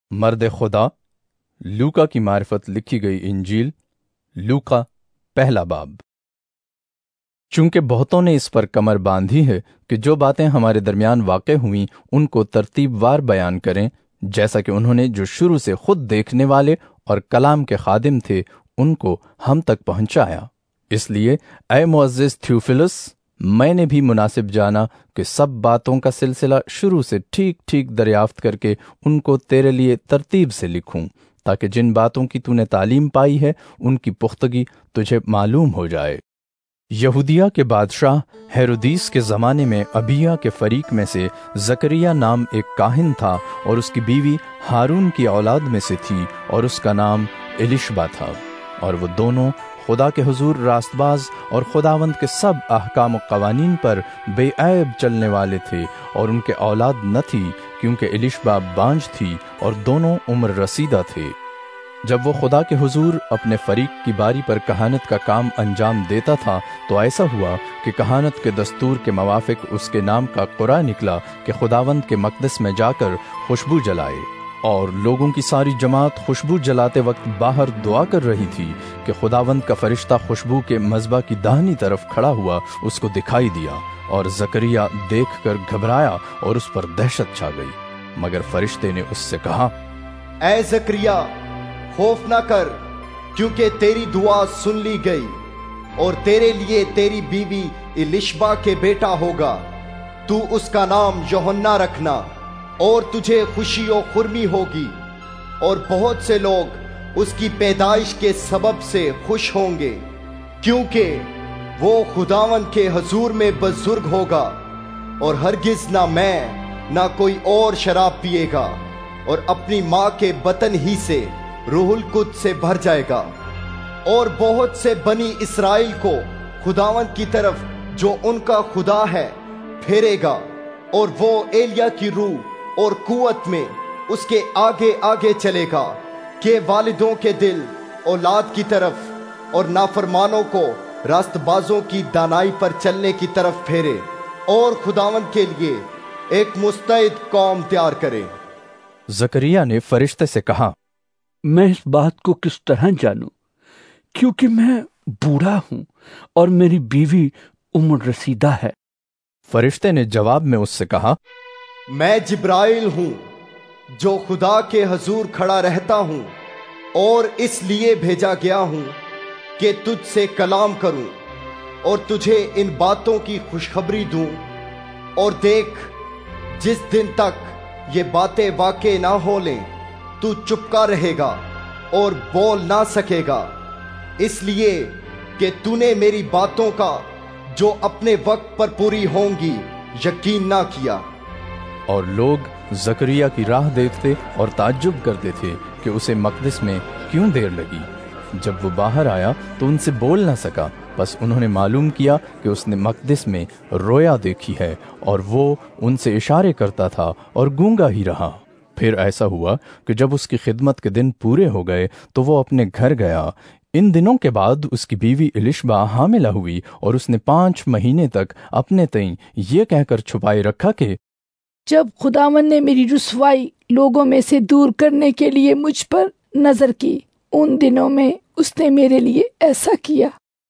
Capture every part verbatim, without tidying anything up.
مرد خدا لوقا کی معرفت لکھی گئی انجیل لوقا پہلا باب۔ چونکہ بہتوں نے اس پر کمر باندھی ہے کہ جو باتیں ہمارے درمیان واقع ہوئیں ان کو ترتیب وار بیان کریں، جیسا کہ انہوں نے جو شروع سے خود دیکھنے والے اور کلام کے خادم تھے ان کو ہم تک پہنچایا۔ اس لیے اے معزز تھیوفلس، میں نے بھی مناسب جانا کہ سب باتوں کا سلسلہ شروع سے ٹھیک ٹھیک دریافت کر کے ان کو تیرے لیے ترتیب سے لکھوں، تاکہ جن باتوں کی تو نے تعلیم پائی ہے ان کی پختگی تجھے معلوم ہو جائے۔ یہودیہ کے بادشاہ ہیرودیس کے زمانے میں ابیہ کے فریق میں سے زکریا نام ایک کاہن تھا، اور اس کی بیوی ہارون کی اولاد میں سے تھی، اور اس کا نام الشبا تھا، اور وہ دونوں خدا کے حضور راست باز اور خداوند کے سب احکام و قوانین پر بے عیب چلنے والے تھے، اور ان کے اولاد نہ تھی کیونکہ الشبا بانجھ تھی اور دونوں عمر رسیدہ تھے۔ جب وہ خدا کے حضور اپنے فریق کی باری پر کہانت کا کام انجام دیتا تھا تو ایسا ہوا کہ کہانت کے دستور کے موافق اس کے نام کا قرعہ نکلا کہ خداوند کے مقدس میں جا کر خوشبو جلائے، اور لوگوں کی ساری جماعت خوشبو جلاتے وقت باہر دعا کر رہی تھی کہ خداوند کا فرشتہ خوشبو کے مذبح کی داہنی طرف کھڑا ہوا اس کو دکھائی دیا، اور زکریا دیکھ کر گھبرایا اور اس پر دہشت چھا گئی۔ مگر فرشتے نے اس سے کہا، اے زکریا، خوف نہ کر، کیونکہ تیری دعا سن لی گئی، اور تیرے لیے تیری بیوی الشبا کے بیٹا ہوگا، تو اس کا نام یوحنا رکھنا، اور تجھے خوشی و خرمی ہوگی، اور بہت سے لوگ اس کی پیدائش کے سبب سے خوش ہوں گے، کیونکہ وہ خداوند کے حضور میں بزرگ ہوگا، اور ہرگز نہ میں نہ کوئی اور شراب پیے گا، اور اپنی ماں کے بطن ہی سے روح القدس سے بھر جائے گا، اور بہت سے بنی اسرائیل کو خداوند کی طرف جو ان کا خدا ہے پھیرے گا، اور وہ ایلیا کی روح اور قوت میں اس کے آگے آگے چلے گا کہ والدوں کے دل اولاد کی طرف اور نافرمانوں کو راست بازوں کی دانائی پر چلنے کی طرف پھیرے، اور خداوند کے لیے ایک مستعد قوم تیار کرے۔ زکریا نے فرشتے سے کہا، میں اس بات کو کس طرح جانوں، کیونکہ میں بوڑھا ہوں اور میری بیوی عمر رسیدہ ہے؟ فرشتے نے جواب میں اس سے کہا، میں جبرائیل ہوں جو خدا کے حضور کھڑا رہتا ہوں، اور اس لیے بھیجا گیا ہوں کہ تجھ سے کلام کروں اور تجھے ان باتوں کی خوشخبری دوں۔ اور دیکھ، جس دن تک یہ باتیں واقع نہ ہو لیں تو چپکا رہے گا اور بول نہ سکے گا، اس لیے کہ تو نے میری باتوں کا جو اپنے وقت پر پوری ہوں گی یقین نہ کیا۔ اور لوگ زکریا کی راہ دیکھتے اور تعجب کرتے تھے کہ اسے مقدس میں کیوں دیر لگی۔ جب وہ باہر آیا تو ان سے بول نہ سکا، بس انہوں نے معلوم کیا کہ اس نے مقدس میں رویا دیکھی ہے، اور وہ ان سے اشارے کرتا تھا اور گونگا ہی رہا۔ پھر ایسا ہوا کہ جب اس کی خدمت کے دن پورے ہو گئے تو وہ اپنے گھر گیا۔ ان دنوں کے بعد اس کی بیوی الشبا حاملہ ہوئی، اور اس نے پانچ مہینے تک اپنے تئیں یہ کہہ کر چھپائے رکھا کہ جب خداوند نے میری رسوائی لوگوں میں سے دور کرنے کے لیے مجھ پر نظر کی، ان دنوں میں اس نے میرے لیے ایسا کیا۔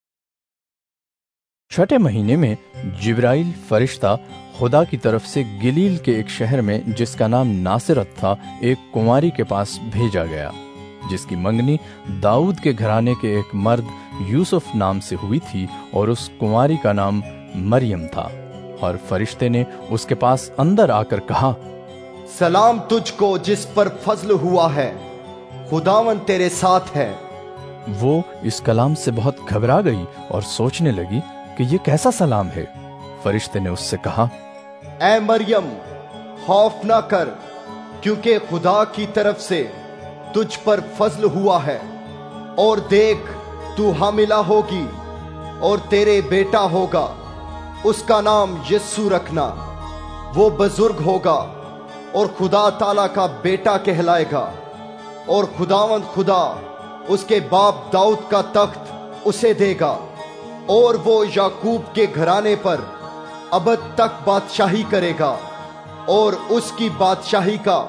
چھٹے مہینے میں جبرائیل فرشتہ خدا کی طرف سے گلیل کے ایک شہر میں جس کا نام ناصرت تھا ایک کنواری کے پاس بھیجا گیا، جس کی منگنی داؤد کے گھرانے کے ایک مرد یوسف نام سے ہوئی تھی، اور اس کنواری کا نام مریم تھا۔ اور فرشتے نے اس کے پاس اندر آ کر کہا، سلام تجھ کو جس پر فضل ہوا ہے، خداوند تیرے ساتھ ہے۔ وہ اس کلام سے بہت گھبرا گئی اور سوچنے لگی کہ یہ کیسا سلام ہے۔ فرشتے نے اس سے کہا، اے مریم، خوف نہ کر، کیونکہ خدا کی طرف سے تجھ پر فضل ہوا ہے، اور دیکھ تو حاملہ ہوگی اور تیرے بیٹا ہوگا، اس کا نام یسوع رکھنا۔ وہ بزرگ ہوگا اور خدا تعالیٰ کا بیٹا کہلائے گا، اور خداوند خدا اس کے باپ داؤد کا تخت اسے دے گا، اور وہ یعقوب کے گھرانے پر ابد تک بادشاہی کرے گا، اور اس کی بادشاہی کا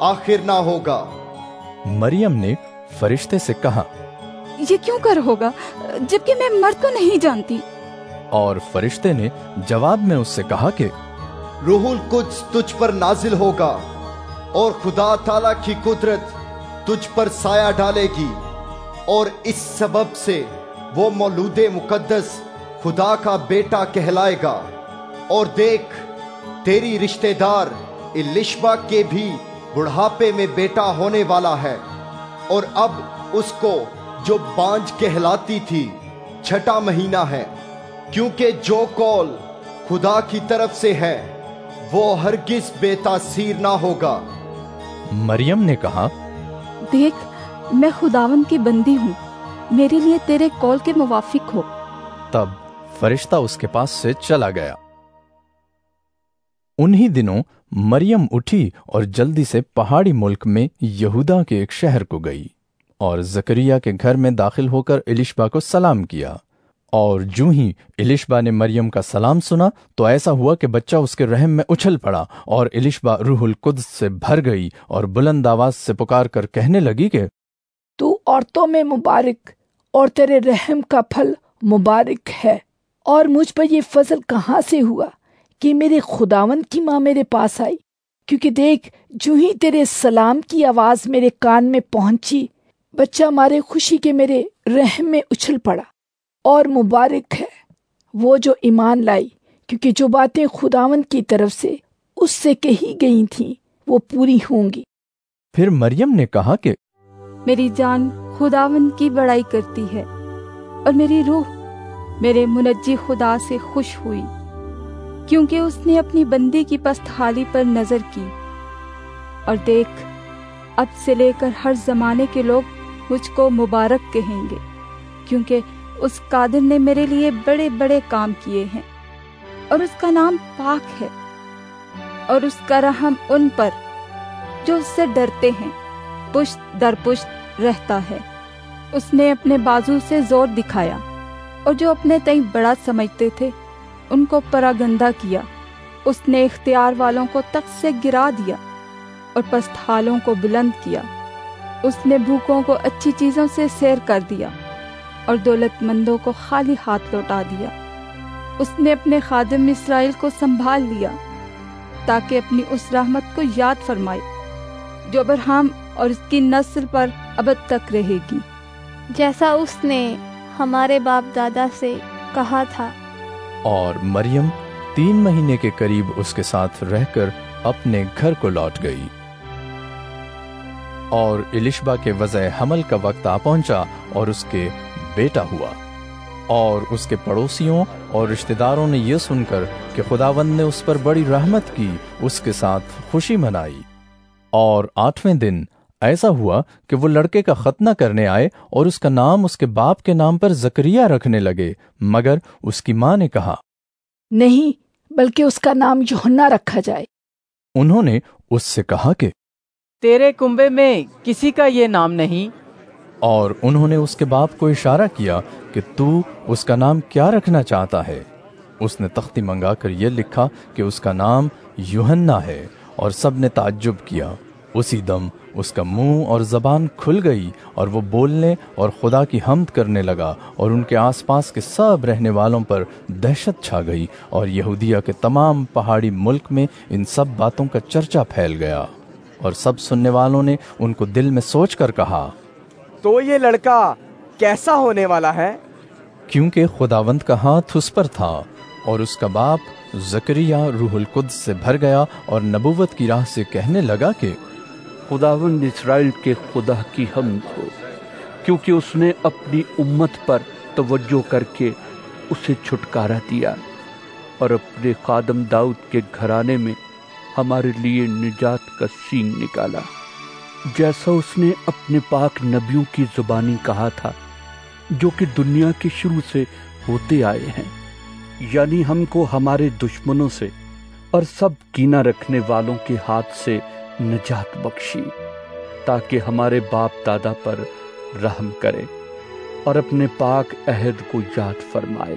आखिर ना होगा। मरियम ने फरिश्ते से कहा, ये क्यों कर होगा जबकि मैं मर्द को नहीं जानती। और फरिश्ते ने जवाब में उससे कहा कि रूहुल कुद्स तुझ पर नाजिल होगा और खुदा ताला की कुदरत तुझ पर साया डालेगी, और इस सबब से वो मौलूदे मुकद्दस खुदा का बेटा कहलाएगा। और देख, तेरी रिश्तेदार इलिशबा के भी बुढ़ापे में बेटा होने वाला है, और अब उसको जो बांझ कहलाती थी छठा महीना है, क्योंकि जो कौल खुदा की तरफ से है वो हरगिज बेतासीर ना होगा। मरियम ने कहा, देख, मैं खुदावन की बंदी हूँ, मेरे लिए तेरे कौल के मुवाफिक हो। तब फरिश्ता उसके पास से चला गया। उन्हीं दिनों मरियम उठी और जल्दी से पहाड़ी मुल्क में यहूदा के एक शहर को गई और जकरिया के घर में दाखिल होकर इलिशबा को सलाम किया। और जूं ही इलिशबा ने मरियम का सलाम सुना तो ऐसा हुआ कि बच्चा उसके रहम में उछल पड़ा, और इलिशबा रूहुल कुद्स से भर गई और बुलंद आवाज से पुकार कर कहने लगी कि तू औरतों में मुबारक, और तेरे रहम का फल मुबारक है। और मुझ पर ये फजल कहाँ से हुआ कि मेरे खुदावंद की माँ मेरे पास आई, क्योंकि देख, जो ही तेरे सलाम की आवाज मेरे कान में पहुंची, बच्चा मारे खुशी के मेरे रहम में उछल पड़ा। और मुबारक है वो जो ईमान लाई, क्योंकि जो बातें खुदावंद की तरफ से उससे कही गई थीं वो पूरी होंगी। फिर मरियम ने कहा कि मेरी जान खुदावंद की बड़ाई करती है, और मेरी रूह मेरे मुनज्जी खुदा से खुश हुई, क्योंकि उसने अपनी बंदी की पस्तहाली पर नजर की। और देख, अब से लेकर हर जमाने के लोग मुझको मुबारक कहेंगे, क्योंकि उस कादिर ने मेरे लिए बड़े बड़े काम किए हैं, और उसका नाम पाक है, और उसका रहम उन पर जो उससे डरते हैं पुश्त दर पुश्त रहता है। उसने अपने बाजू से जोर दिखाया, और जो अपने तई बड़ा समझते थे उनको परागंदा किया। उसने इख्तियार वालों को तख्त से गिरा दिया और पस्तहालों को बुलंद किया। उसने भूखों को अच्छी चीजों से सैर कर दिया और दौलतमंदों को खाली हाथ लौटा दिया। उसने अपने खादिम इसराइल को संभाल लिया, ताकि अपनी उस रहमत को याद फरमाए जो अब्राहम और उसकी नस्ल पर अबद तक रहेगी, जैसा उसने हमारे बाप दादा से कहा था। और मरियम तीन महीने के करीब उसके साथ रहकर अपने घर को लौट गई। और इलिशबा के वज़े हमल का वक्त आ पहुंचा और उसके बेटा हुआ। और उसके पड़ोसियों और रिश्तेदारों ने यह सुनकर कि खुदावंद ने उस पर बड़ी रहमत की, उसके साथ खुशी मनाई। और आठवें दिन ऐसा हुआ कि वो लड़के का खतना करने आए और उसका नाम उसके बाप के नाम पर जकरिया रखने लगे, मगर उसकी माँ ने कहा, नहीं, बल्कि उसका नाम यूहन्ना रखा जाए। उन्होंने उससे कहा कि तेरे कुंबे में किसी का ये नाम नहीं। और उन्होंने उसके बाप को इशारा किया कि तू उसका नाम क्या रखना चाहता है। उसने तख्ती मंगाकर यह लिखा कि उसका नाम यूहन्ना है, और सब ने ताज्जुब किया। उसी दम उसका मुंह और जबान खुल गई और वो बोलने और खुदा की हम्द करने लगा, और उनके आसपास के सब रहने वालों पर दहशत छा गई, और यहूदिया के तमाम पहाड़ी मुल्क में इन सब बातों का चर्चा फैल गया। और सब सुनने वालों ने उनको दिल में सोच कर कहा, तो ये लड़का कैसा होने वाला है? क्योंकि खुदावंद का हाथ उस पर था। और उसका बाप जकरिया रूहुल कुद्स से भर गया और नबुव्वत की राह से कहने लगा कि खुदावंद इस्राएल के खुदा की हम्द हो, क्योंकि उसने अपनी उम्मत पर तवज्जो करके उसे छुटकारा दिया और अपने खादम दाऊद के घराने में हमारे लिए निजात का सींग निकाला, जैसा उसने अपने पाक नबियों की जुबानी कहा था, जो कि दुनिया के शुरू से होते आए हैं, यानी हमको हमारे दुश्मनों से और सब कीना रखने वालों के हाथ से निजात बख्शी, ताकि हमारे बाप दादा पर रहम करे और अपने पाक अहद को याद फरमाए,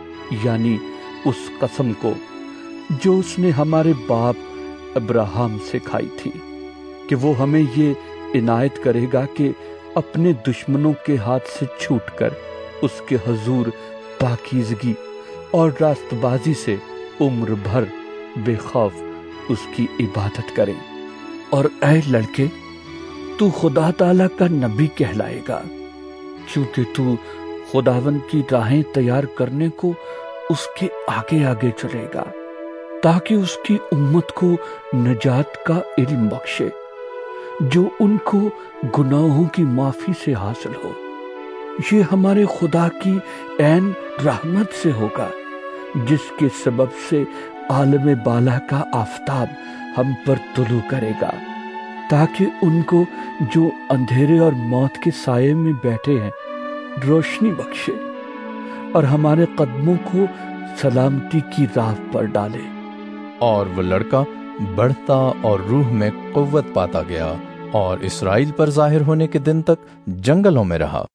यानी उस कसम को जो उसने हमारे बाप अब्राहम से खाई थी, کہ وہ ہمیں یہ عنایت کرے گا کہ اپنے دشمنوں کے ہاتھ سے چھوٹ کر اس کے حضور پاکیزگی اور راست بازی سے عمر بھر بے خوف اس کی عبادت کریں۔ اور اے لڑکے، تو خدا تعالیٰ کا نبی کہلائے گا، چونکہ تو خداوند کی راہیں تیار کرنے کو اس کے آگے آگے چلے گا، تاکہ اس کی امت کو نجات کا علم بخشے جو ان کو گناہوں کی معافی سے حاصل ہو۔ یہ ہمارے خدا کی عین رحمت سے ہوگا، جس کے سبب سے عالم بالا کا آفتاب ہم پر طلوع کرے گا، تاکہ ان کو جو اندھیرے اور موت کے سائے میں بیٹھے ہیں روشنی بخشے، اور ہمارے قدموں کو سلامتی کی راہ پر ڈالے۔ اور وہ لڑکا بڑھتا اور روح میں قوت پاتا گیا، اور اسرائیل پر ظاہر ہونے کے دن تک جنگلوں میں رہا۔